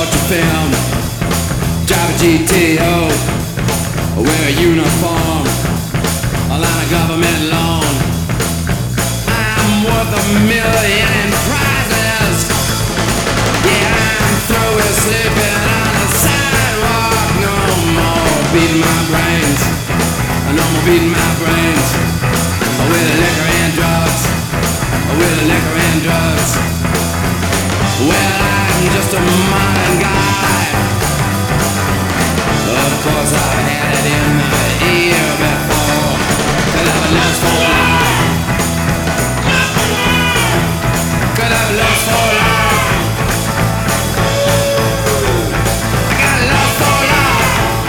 torture film. Drive a GTO, wear a uniform, a line of government loan. I'm worth $1,000,000 prizes. Yeah, I'm through with sleeping on the sidewalk. No more beating my brains. No more beating my brains with liquor and drugs. With liquor and drugs. Well, I'm just a modern guy. Of course, I've had it in the ear before. Could have a lust for life. Could have a lust for life. I got a lust for life.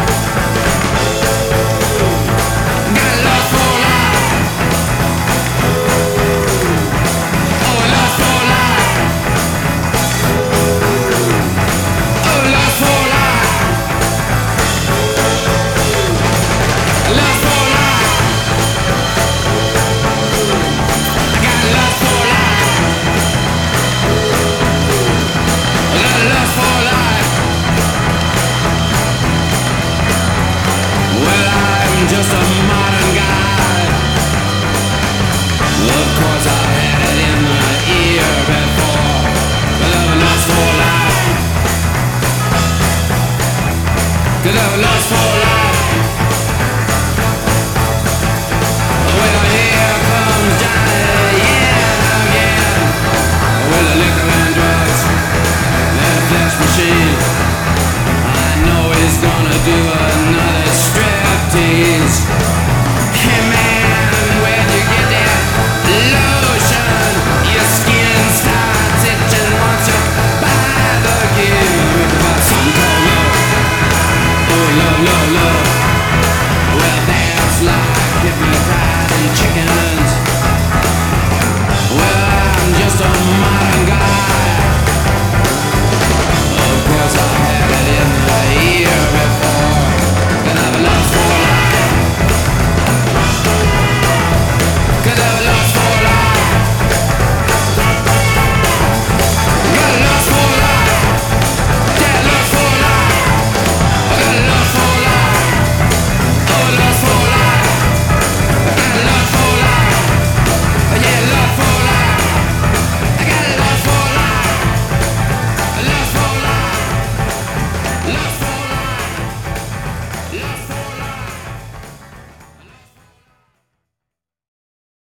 Got a lust for life. Oh, a lust for life. Oh, lust for life. Lust for life. I got lust for life. I got lust for life. Well, I'm just a modern guy. Of course, I had it in the ear before. Could have a lust for life. Could have a lust for life. Well, here comes Johnny yet again. With the liquor and drugs, that flesh machine. I know he's gonna do another striptease.